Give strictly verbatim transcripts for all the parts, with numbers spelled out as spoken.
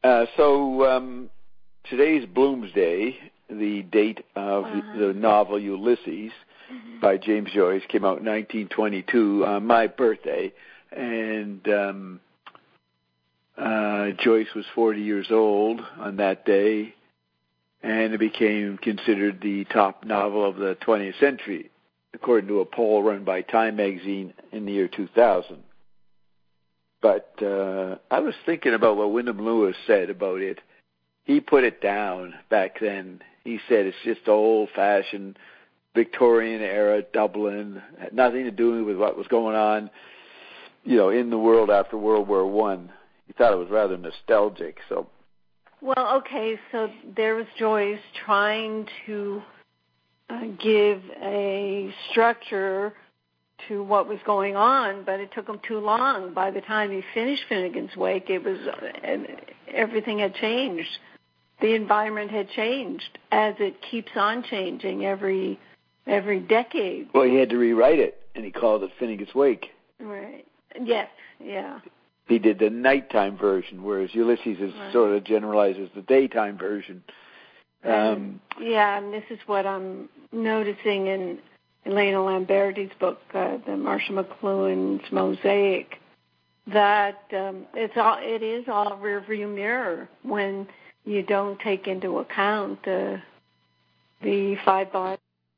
Uh, so um, today's Bloomsday, the date of uh-huh. the novel Ulysses mm-hmm. by James Joyce, came out in nineteen twenty-two on my birthday, and um, uh, Joyce was forty years old on that day, and it became considered the top novel of the twentieth century, according to a poll run by Time magazine in the year two thousand. But uh, I was thinking about what Wyndham Lewis said about it. He put it down back then. He said it's just old-fashioned Victorian-era Dublin, had nothing to do with what was going on, you know, in the world after World War One. He thought it was rather nostalgic. So, well, okay, so there was Joyce trying to uh, give a structure to what was going on, but it took him too long. By the time he finished Finnegan's Wake, it was uh, everything had changed. The environment had changed, as it keeps on changing every every decade. Well, he had to rewrite it, and he called it Finnegan's Wake. Right. Yes. Yeah. He did the nighttime version, whereas Ulysses is right. sort of generalizes the daytime version. Um, um, yeah, and this is what I'm noticing in Elena Lamberti's book, uh, the Marshall McLuhan's Mosaic, that um, it's all it is all rearview mirror when you don't take into account uh, the five bodies.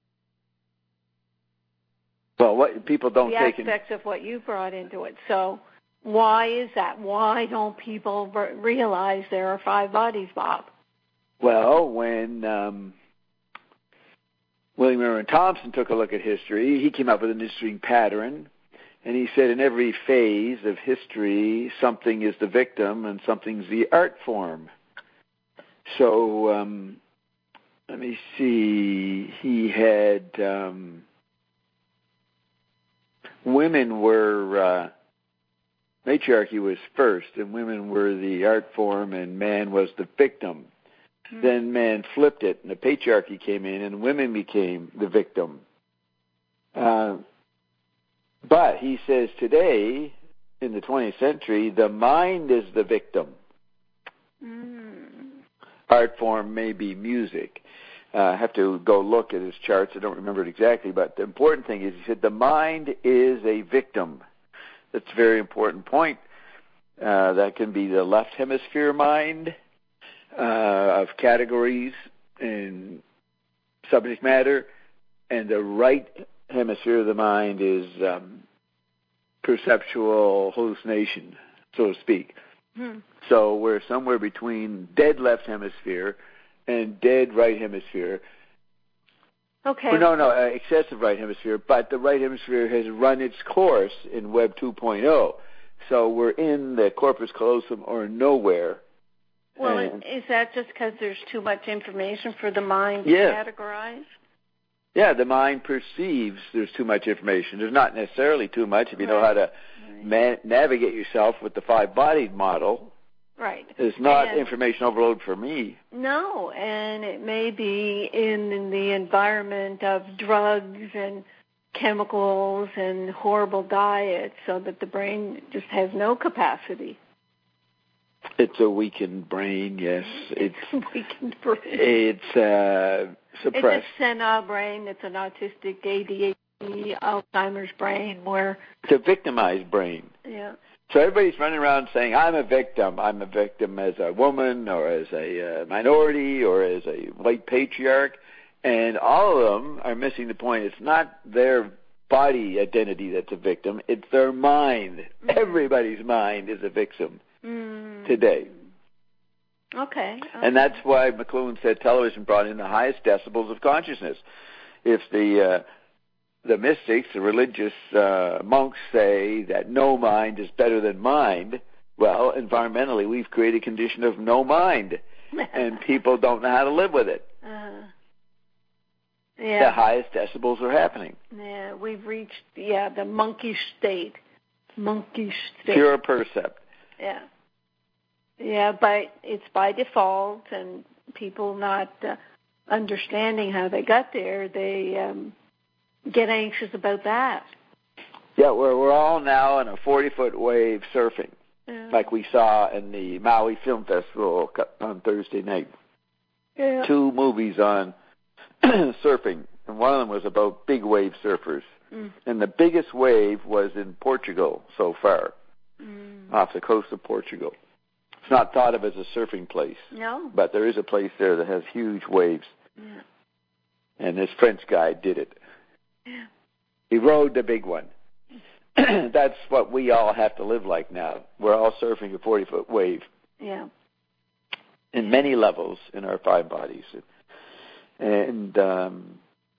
Well, what people don't the take aspects in... of what you brought into it. So why is that? Why don't people re- realize there are five bodies, Bob? Well, when um, William Aaron Thompson took a look at history, he came up with an interesting pattern, and he said in every phase of history, something is the victim and something's the art form. So um, let me see. He had um, women were uh, matriarchy was first, and women were the art form, and man was the victim. Mm-hmm. Then man flipped it, and the patriarchy came in, and women became the victim. Uh, but he says today, in the twentieth century, the mind is the victim. Mm. Art form may be music. Uh, I have to go look at his charts. I don't remember it exactly, but the important thing is he said the mind is a victim. That's a very important point. Uh, that can be the left hemisphere mind uh, of categories and subject matter, and the right hemisphere of the mind is um, perceptual hallucination, so to speak. Hmm. So we're somewhere between dead left hemisphere and dead right hemisphere. Okay. Well, no, no, uh, excessive right hemisphere, but the right hemisphere has run its course in Web two point oh. So we're in the corpus callosum or nowhere. Well, and, is that just because there's too much information for the mind to yeah. categorize? Yeah, the mind perceives there's too much information. There's not necessarily too much if you right. know how to right. man- navigate yourself with the five-bodied model. Right. It's not and information overload for me. No, and it may be in, in the environment of drugs and chemicals and horrible diets so that the brain just has no capacity. It's a weakened brain, yes. It's, it's a weakened brain. It's uh, suppressed. It's a senile brain. It's an autistic A D H D, Alzheimer's brain where... It's a victimized brain. Yeah. So everybody's running around saying, I'm a victim. I'm a victim as a woman or as a uh, minority or as a white patriarch. And all of them are missing the point. It's not their body identity that's a victim. It's their mind. Mm-hmm. Everybody's mind is a victim mm-hmm. today. Okay. okay. And that's why McLuhan said television brought in the highest decibels of consciousness. If the... Uh, The mystics, the religious uh, monks say that no mind is better than mind. Well, environmentally, we've created a condition of no mind, and people don't know how to live with it. Uh, yeah. The highest decibels are happening. Yeah, we've reached, yeah, the monkish state. Monkish state. Pure percept. Yeah. Yeah, but it's by default, and people not uh, understanding how they got there, they... Um, get anxious about that. Yeah, we're we're all now in a forty-foot wave surfing. Yeah. like we saw in the Maui Film Festival on Thursday night. Yeah. Two movies on surfing, and one of them was about big wave surfers. Mm. And the biggest wave was in Portugal so far, mm. off the coast of Portugal. It's not thought of as a surfing place. No. But there is a place there that has huge waves. Yeah. And this French guy did it. Yeah. He rode the big one. That's what we all have to live like now. We're all surfing a forty-foot wave. Yeah. In many levels in our five bodies. And um,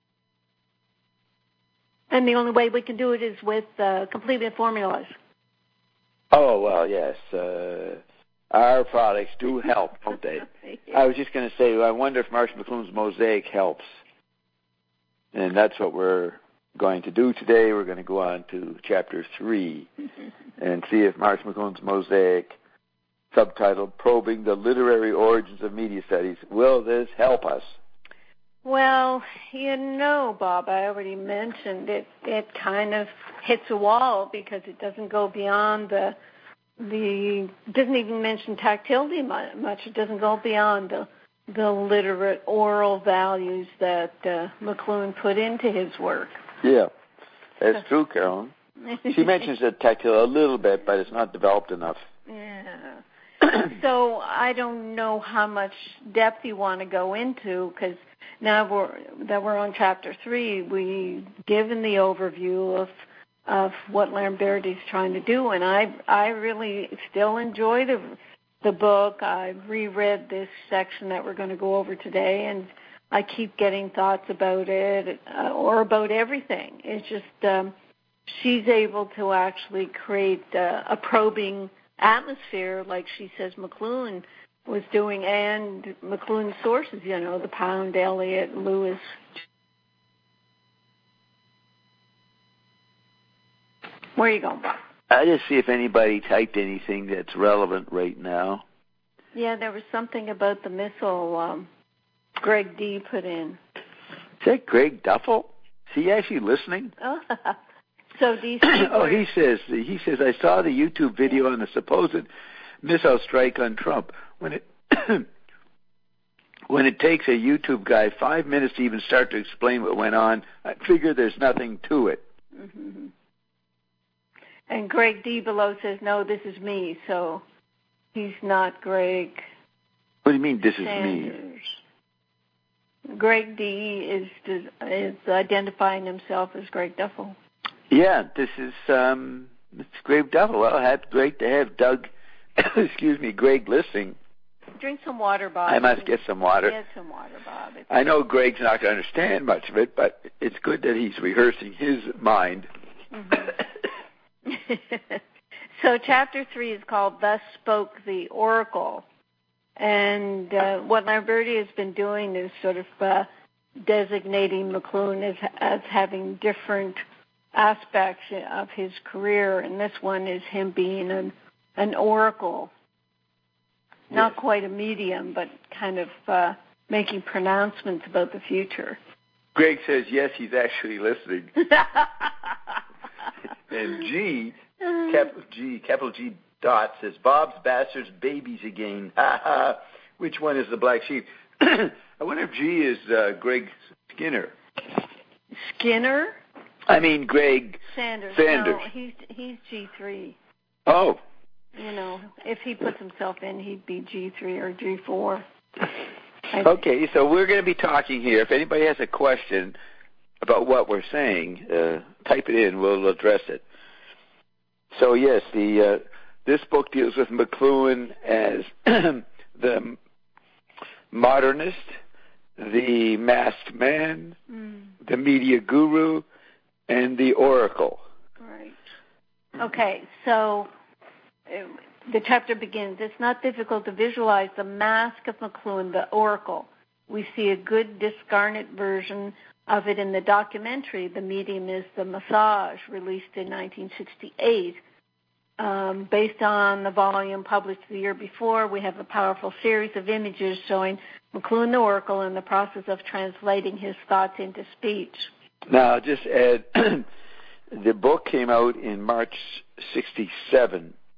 and the only way we can do it is with uh, completed formulas. Oh, well, yes. Uh, our products do help, don't they? Yeah. I was just going to say, I wonder if Marsh McLuhan's Mosaic helps. And that's what we're going to do today. We're going to go on to chapter three and see if Marsh McLuhan's Mosaic, subtitled Probing the Literary Origins of Media Studies, will this help us? Well, you know, Bob, I already mentioned it. It kind of hits a wall because it doesn't go beyond the the doesn't even mention tactility much. It doesn't go beyond the the literate oral values that uh, McLuhan put into his work. Yeah, that's true, Carolyn. She mentions the tactile a little bit, but it's not developed enough. Yeah. So I don't know how much depth you want to go into, because now we're, that we're on chapter three, we've given the overview of of what Lamberti's trying to do, and I I really still enjoy the the book. I've reread this section that we're going to go over today, and I keep getting thoughts about it uh, or about everything. It's just um, she's able to actually create uh, a probing atmosphere, like she says McLuhan was doing, and McLuhan's sources, you know, the Pound, Eliot, Lewis. Where are you going, Bob? I just see if anybody typed anything that's relevant right now. Yeah, there was something about the missile um, Greg D. put in. Is that Greg Duffel? Is he actually listening? Oh, so D C. Oh, he says he says I saw the YouTube video on the supposed missile strike on Trump. When it when it takes a YouTube guy five minutes to even start to explain what went on, I figure there's nothing to it. Mm-hmm. And Greg D. below says, no, this is me, so he's not Greg. What do you mean, this Sanders. is me? Greg D. is is identifying himself as Greg Duffel. Yeah, this is um, it's Greg Duffel. Well, it's great to have Doug, excuse me, Greg listening. Drink some water, Bob. I must get some water. Get some water, Bob. It's I know Greg's not going to understand much of it, but it's good that he's rehearsing his mind. Mm-hmm. So chapter three is called Thus Spoke the Oracle. And uh, what Lamberti has been doing is sort of uh, designating McLuhan as, as having different aspects of his career. And this one is him being an, an oracle. Not Yes. quite a medium, but kind of uh, making pronouncements about the future. Greg says, yes, he's actually listening. And G, capital G, capital G dot says, Bob's Bastards Babies Again. Ha ha. Which one is the black sheep? I wonder if G is uh, Greg Skinner. Skinner? I mean Greg Sanders. Sanders. No, he's, he's G three. Oh. You know, if he puts himself in, he'd be G three or G four. Okay, so we're going to be talking here. If anybody has a question about what we're saying, uh, type it in. We'll address it. So, yes, the uh, this book deals with McLuhan as the modernist, the masked man, mm. the media guru, and the oracle. Right. Okay, so uh, the chapter begins. It's not difficult to visualize the mask of McLuhan, the oracle. We see a good discarnate version of it in the documentary, The Medium is the Massage, released in nineteen sixty-eight. Um, based on the volume published the year before, we have a powerful series of images showing McLuhan the Oracle in the process of translating his thoughts into speech. Now, just add, the book came out in March sixty-seven,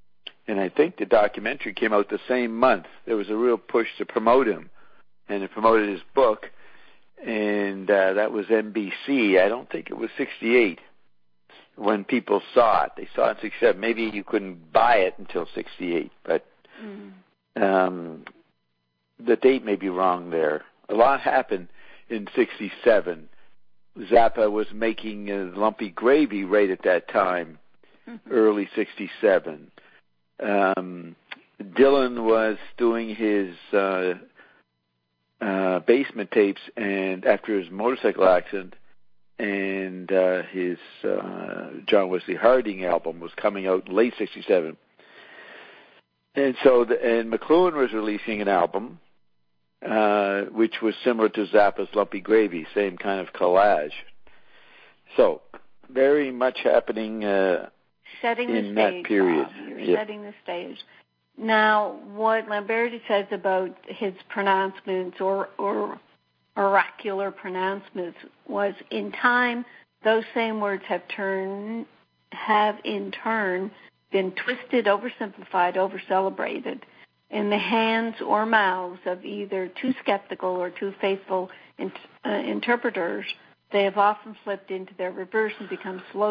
and I think the documentary came out the same month. There was a real push to promote him, and it promoted his book, and uh, that was N B C. I don't think it was sixty-eight when people saw it. They saw it in sixty-seven. Maybe you couldn't buy it until sixty-eight, but mm. um, the date may be wrong there. A lot happened in sixty-seven. Zappa was making uh, Lumpy Gravy right at that time, mm-hmm. early sixty-seven. Um, Dylan was doing his uh, uh, basement tapes, and after his motorcycle accident, and uh, his uh, John Wesley Harding album was coming out in late sixty-seven. And so, the, and McLuhan was releasing an album, uh, which was similar to Zappa's Lumpy Gravy, same kind of collage. So, very much happening uh, setting in the stage, that period. Bob. You're yep. setting the stage. Now, what Lamberti says about his pronouncements or, or oracular pronouncements was, in time, those same words have turned, have in turn been twisted, oversimplified, overcelebrated in the hands or mouths of either too skeptical or too faithful in, uh, interpreters. They have often slipped into their reverse and become slow.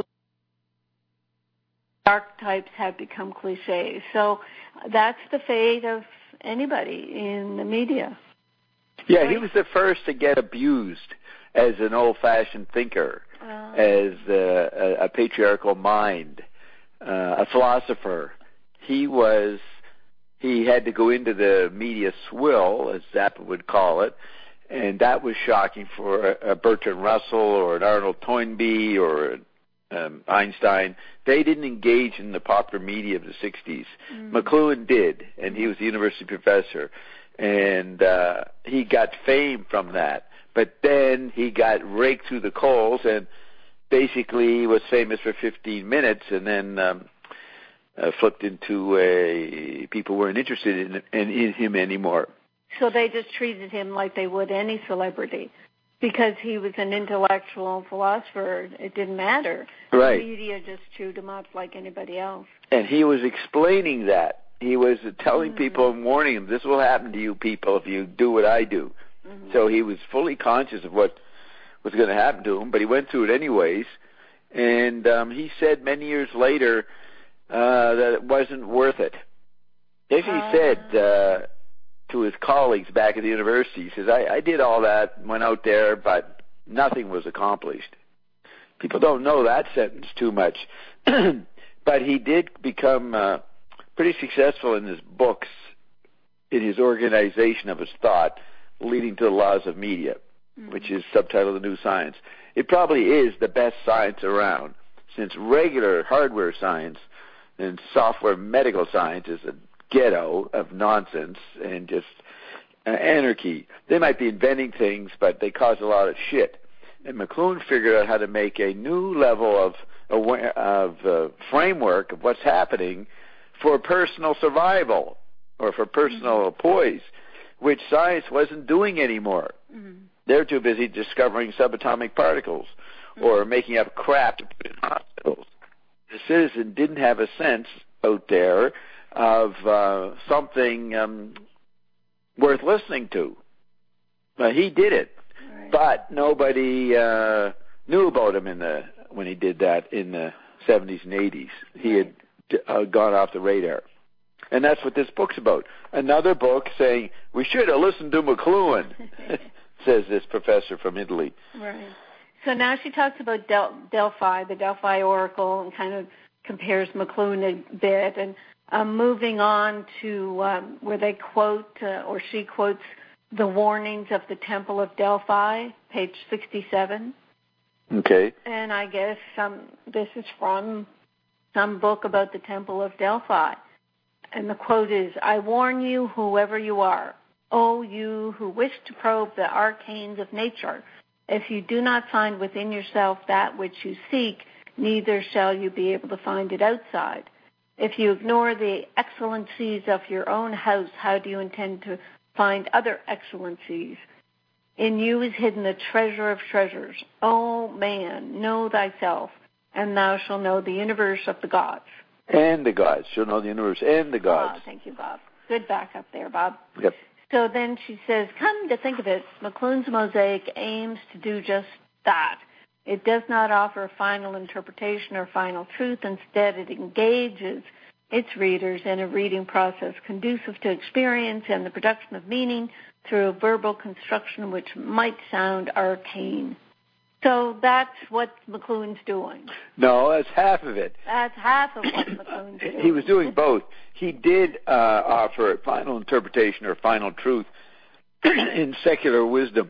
Archetypes have become cliches. So that's the fate of anybody in the media. Yeah, right? He was the first to get abused as an old-fashioned thinker, uh, as a, a, a patriarchal mind, uh, a philosopher. He was, he had to go into the media swill, as Zappa would call it, and that was shocking for a, a Bertrand Russell or an Arnold Toynbee or um, Einstein. They didn't engage in the popular media of the sixties. Mm-hmm. McLuhan did, and he was a university professor, and uh, he got fame from that. But then he got raked through the coals and basically was famous for fifteen minutes, and then um, uh, flipped into a people weren't interested in, in, in him anymore. So they just treated him like they would any celebrity. Because he was an intellectual philosopher, it didn't matter. Right. The media just chewed him up like anybody else. And he was explaining that. He was telling mm-hmm. people and warning them, this will happen to you people if you do what I do. Mm-hmm. So he was fully conscious of what was going to happen to him, but he went through it anyways. And um, he said many years later uh, that it wasn't worth it. If he uh, said... Uh, to his colleagues back at the university, he says, I, I did all that, went out there, but nothing was accomplished. People don't know that sentence too much. But he did become uh, pretty successful in his books, in his organization of his thought, leading to the laws of media, mm-hmm. which is subtitled The New Science. It probably is the best science around, since regular hardware science and software medical science is a ghetto of nonsense and just uh, anarchy. They might be inventing things, but they cause a lot of shit. And McLuhan figured out how to make a new level of aware, of uh, framework of what's happening for personal survival or for personal mm-hmm. poise, which science wasn't doing anymore. Mm-hmm. They're too busy discovering subatomic particles mm-hmm. or making up crap to put in hospitals. The citizen didn't have a sense out there of uh, something um, worth listening to. Uh, he did it, right. But nobody uh, knew about him in the when he did that in the seventies and eighties. He right. had uh, gone off the radar. And that's what this book's about. Another book saying, we should have listened to McLuhan, says this professor from Italy. Right. So now she talks about Del- Delphi, the Delphi Oracle, and kind of compares McLuhan a bit, and Um, moving on to um, where they quote, uh, or she quotes, the warnings of the Temple of Delphi, page sixty-seven. Okay. And I guess some, this is from some book about the Temple of Delphi. And the quote is, I warn you, whoever you are, O you who wish to probe the arcanes of nature, if you do not find within yourself that which you seek, neither shall you be able to find it outside. If you ignore the excellencies of your own house, how do you intend to find other excellencies? In you is hidden the treasure of treasures. O man, know thyself, and thou shalt know the universe of the gods. And the gods. She'll know the universe and the gods. Oh, thank you, Bob. Good backup there, Bob. Yep. So then she says, come to think of it, McLuhan's Mosaic aims to do just that. It does not offer a final interpretation or final truth. Instead, it engages its readers in a reading process conducive to experience and the production of meaning through a verbal construction which might sound arcane. So that's what McLuhan's doing. No, that's half of it. That's half of what McLuhan's doing. He was doing both. He did uh, offer a final interpretation or final truth in secular wisdom,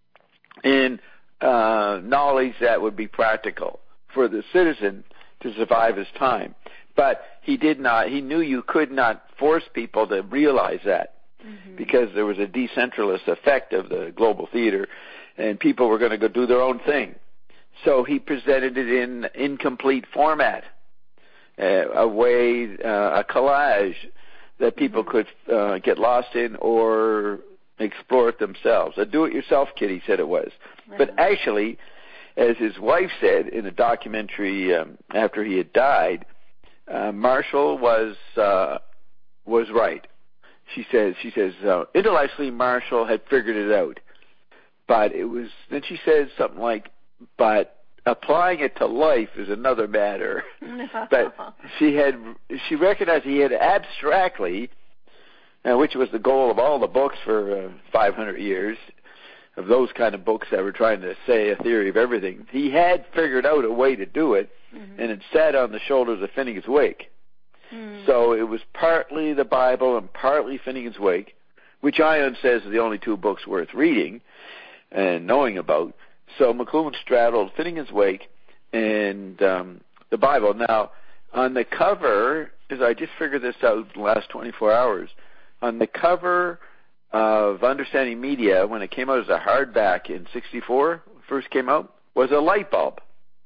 in uh, knowledge that would be practical for the citizen to survive his time. But he did not, he knew you could not force people to realize that, mm-hmm. because there was a decentralist effect of the global theater, and people were going to go do their own thing. So he presented it in incomplete format, uh, a way, uh, a collage that people mm-hmm. could uh, get lost in or explore it themselves. A do-it-yourself kit, he said it was. Right. But actually, as his wife said in a documentary um, after he had died, uh, Marshall was uh, was right. She says, she says, uh, intellectually Marshall had figured it out. But it was, then she says something like, but applying it to life is another matter. But she had, she recognized he had abstractly, uh, which was the goal of all the books for uh, five hundred years, of those kind of books that were trying to say a theory of everything. He had figured out a way to do it, mm-hmm. and it sat on the shoulders of Finnegan's Wake. Mm. So it was partly the Bible and partly Finnegan's Wake, which Ion says are the only two books worth reading and knowing about. So McLuhan straddled Finnegan's Wake and um, the Bible. Now, on the cover, as I just figured this out in the last twenty-four hours, on the cover of Understanding Media, when it came out as a hardback in sixty-four, first came out, was a light bulb.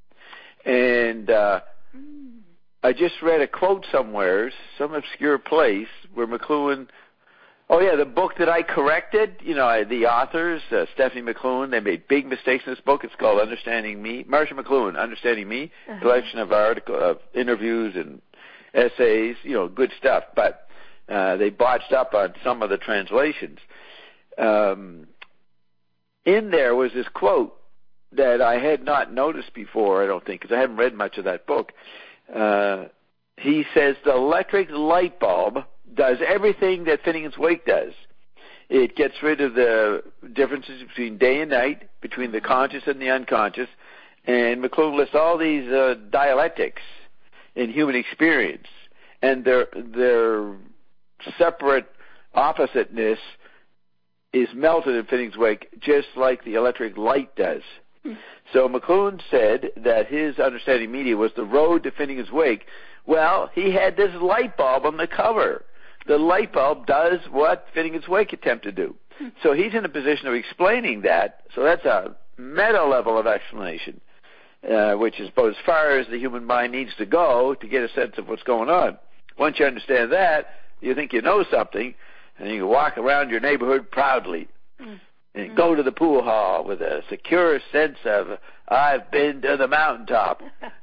And uh, I just read a quote somewhere, some obscure place, where McLuhan, oh yeah, the book that I corrected, you know, the authors, uh, Stephanie McLuhan, they made big mistakes in this book. It's called Understanding Me. Marcia McLuhan, Understanding Me, uh-huh. collection of article, of interviews and essays, you know, good stuff. But uh, they botched up on some of the translations. Um, in there was this quote that I had not noticed before, I don't think, because I haven't read much of that book. Uh, he says the electric light bulb does everything that Finnegan's Wake does. It gets rid of the differences between day and night, between the conscious and the unconscious, and McLuhan lists all these uh, dialectics in human experience, and their their separate oppositeness is melted in Finnegan's Wake, just like the electric light does. So McLuhan said that his Understanding Media was the road to Finnegan's Wake. Well, he had this light bulb on the cover. The light bulb does what Finnegan's Wake attempted to do. So he's in a position of explaining that. So that's a meta level of explanation, uh, which is about as far as the human mind needs to go to get a sense of what's going on. Once you understand that, you think you know something, and you can walk around your neighborhood proudly. Mm. And go to the pool hall with a secure sense of, I've been to the mountaintop.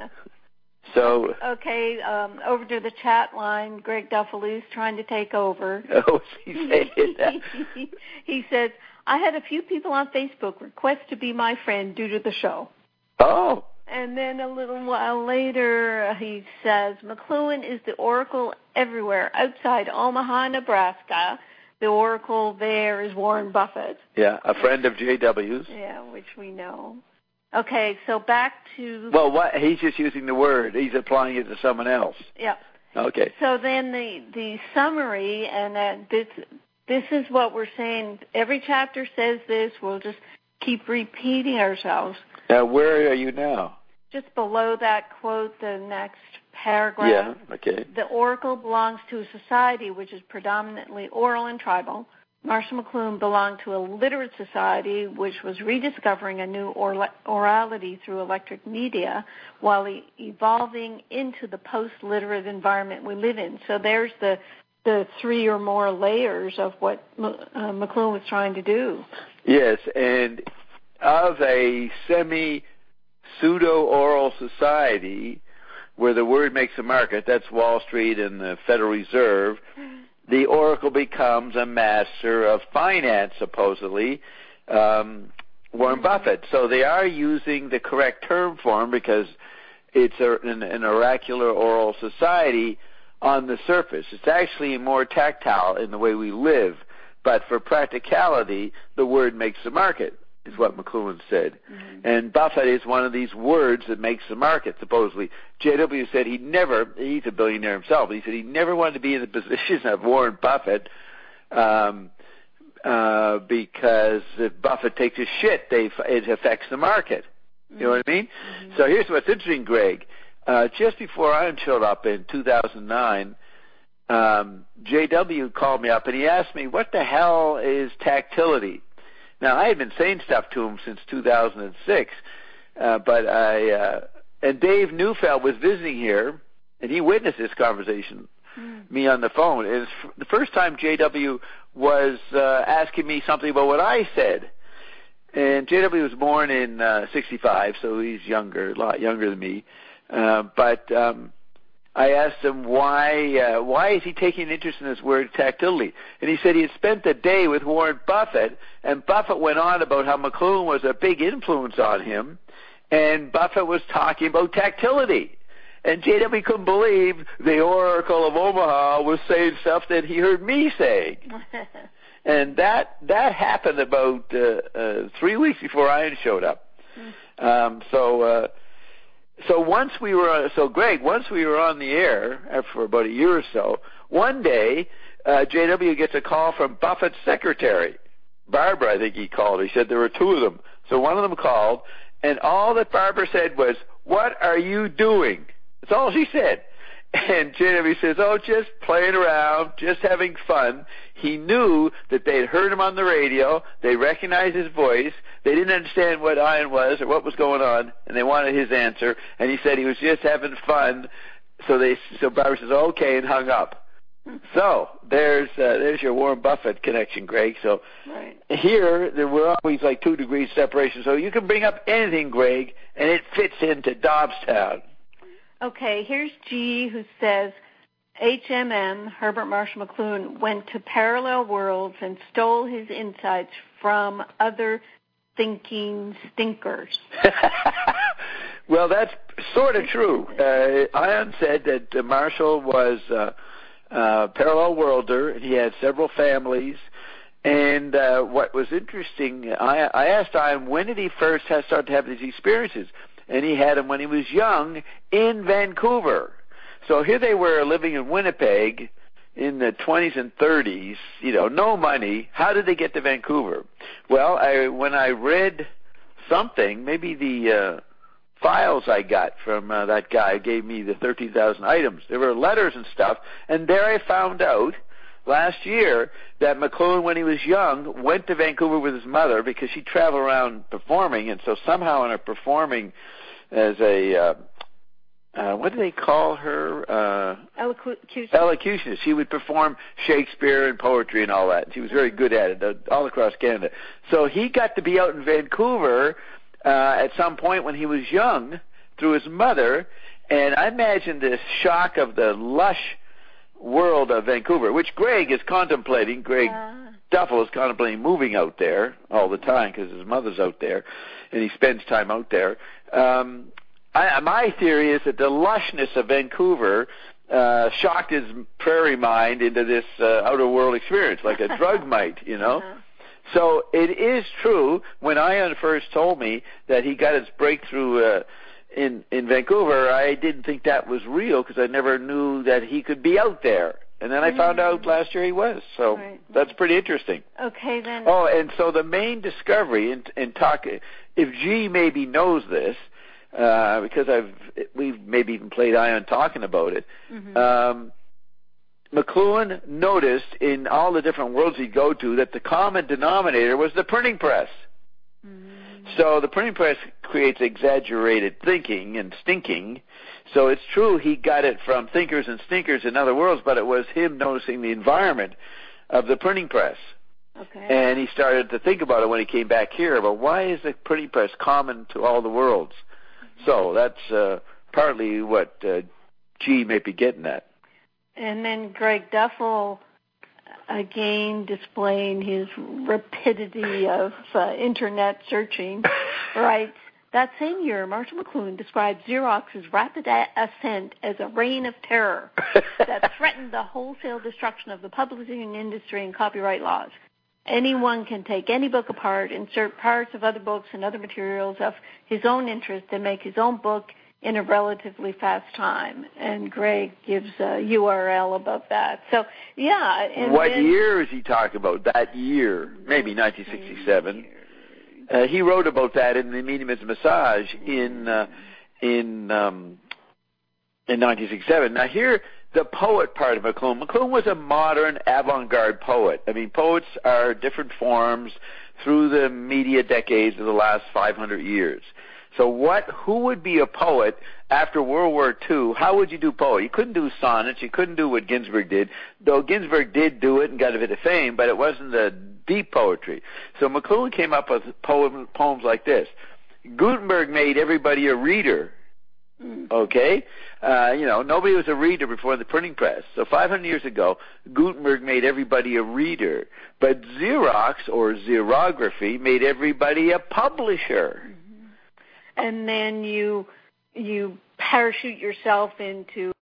So okay, um, over to the chat line, Greg Duffaloo's trying to take over. Oh, he's saying that. He says, I had a few people on Facebook request to be my friend due to the show. Oh. And then a little while later, he says, McLuhan is the oracle everywhere outside Omaha, Nebraska. The oracle there is Warren Buffett. Yeah, a friend of J W's. Yeah, which we know. Okay, so back to... Well, what he's just using the word. He's applying it to someone else. Yeah. Okay. So then the, the summary, and uh, this, this is what we're saying. Every chapter says this. We'll just keep repeating ourselves. Now, where are you now? Just below that quote, the next paragraph. Yeah, okay. The oracle belongs to a society which is predominantly oral and tribal. Marshall McLuhan belonged to a literate society which was rediscovering a new or- orality through electric media while e- evolving into the post-literate environment we live in. So there's the the three or more layers of what uh, McLuhan was trying to do. Yes, and of a semi-pseudo-oral society where the word makes a market, that's Wall Street and the Federal Reserve, the oracle becomes a master of finance, supposedly, um, Warren Buffett. So they are using the correct term for him because it's a, an, an oracular oral society on the surface. It's actually more tactile in the way we live, but for practicality, the word makes the market, is what McLuhan said. Mm-hmm. And Buffett is one of these words that makes the market, supposedly. J W said he never, he's a billionaire himself, but he said he never wanted to be in the position of Warren Buffett, um, uh, because if Buffett takes a shit, they, it affects the market. You know what I mean? Mm-hmm. So here's what's interesting, Greg. Uh, just before I showed up in two thousand nine, um, J W called me up and he asked me, what the hell is tactility? Now, I had been saying stuff to him since two thousand six, uh, but I, uh, and Dave Neufeld was visiting here, and he witnessed this conversation, mm. me on the phone. It was the first time J W was uh, asking me something about what I said. And J W was born in uh, sixty-five, so he's younger, a lot younger than me. Uh, but um, I asked him why uh, why is he taking interest in this word tactility? And he said he had spent a day with Warren Buffett, and Buffett went on about how McLuhan was a big influence on him, and Buffett was talking about tactility. And J W couldn't believe the Oracle of Omaha was saying stuff that he heard me saying. And that that happened about uh, uh, three weeks before Ian showed up. Um, so uh, so once we were uh, so Greg, once we were on the air after about a year or so, one day uh, J W gets a call from Buffett's secretary, Barbara, I think he called. He said there were two of them. So one of them called, and all that Barbara said was, "What are you doing?" That's all she said. And J W says, oh, just playing around, just having fun. He knew that they'd heard him on the radio. They recognized his voice. They didn't understand what Ian was or what was going on, and they wanted his answer. And he said he was just having fun. So they, so Barbara says, okay, and hung up. So there's uh, there's your Warren Buffett connection, Greg. So right. Here, there were always like two degrees separation. So you can bring up anything, Greg, and it fits into Dobbstown. Okay, here's G, who says, H M M, Herbert Marshall McLuhan, went to parallel worlds and stole his insights from other thinking stinkers. Well, that's sort of true. Uh, Ian said that uh, Marshall was uh, a parallel worlder, and he had several families. And uh, what was interesting, I, I asked Ian, when did he first have, start to have these experiences? And he had them when he was young in Vancouver. So here they were living in Winnipeg in the twenties and thirties, you know, no money. How did they get to Vancouver? Well, I, when I read something, maybe the uh, files I got from uh, that guy gave me the thirteen thousand items. There were letters and stuff, and there I found out last year that McLuhan, when he was young, went to Vancouver with his mother because she traveled around performing, and so somehow in her performing as a, uh, uh, what do they call her? Uh, Elocutionist. Elocutionist. She would perform Shakespeare and poetry and all that. She was very good at it, uh, all across Canada. So he got to be out in Vancouver uh, at some point when he was young through his mother, and I imagine this shock of the lush world of Vancouver, which Greg is contemplating. Greg uh. Duffel is contemplating moving out there all the time because his mother's out there, and he spends time out there. Um, I, my theory is that the lushness of Vancouver uh, shocked his prairie mind into this uh, outer world experience, like a drug might, you know. Uh-huh. So it is true. When Ian first told me that he got his breakthrough uh, in in Vancouver, I didn't think that was real because I never knew that he could be out there. And then I mm-hmm. found out last year he was. So right. That's pretty interesting. Okay, then. Oh, and so the main discovery in, in talk, if G maybe knows this, uh, because I've we've maybe even played Ian talking about it. Mm-hmm. Um, McLuhan noticed in all the different worlds he'd go to that the common denominator was the printing press. Mm-hmm. So the printing press creates exaggerated thinking and stinking. So it's true he got it from thinkers and stinkers in other worlds, but it was him noticing the environment of the printing press. Okay. And he started to think about it when he came back here, about why is the printing press common to all the worlds? Mm-hmm. So that's uh, partly what uh, G may be getting at. And then Greg Duffel, again displaying his rapidity of uh, internet searching, writes, that same year, Marshall McLuhan described Xerox's rapid a- ascent as a reign of terror that threatened the wholesale destruction of the publishing industry and copyright laws. Anyone can take any book apart, insert parts of other books and other materials of his own interest, and make his own book in a relatively fast time. And Greg gives a U R L above that. So, yeah. And what then, year is he talking about? That year, maybe nineteen sixty-seven. Uh, he wrote about that in the Medium as a Massage in uh, in um, in nineteen sixty-seven. Now here, the poet part of McLuhan. McLuhan was a modern avant-garde poet. I mean, poets are different forms through the media decades of the last five hundred years. So what? Who would be a poet after World War Two? How would you do poetry? You couldn't do sonnets. You couldn't do what Ginsberg did, though Ginsberg did do it and got a bit of fame, but it wasn't the deep poetry. So McLuhan came up with poem, poems like this. Gutenberg made everybody a reader. Okay? Uh, you know, nobody was a reader before the printing press. So five hundred years ago, Gutenberg made everybody a reader. But Xerox, or xerography, made everybody a publisher. And then you you parachute yourself into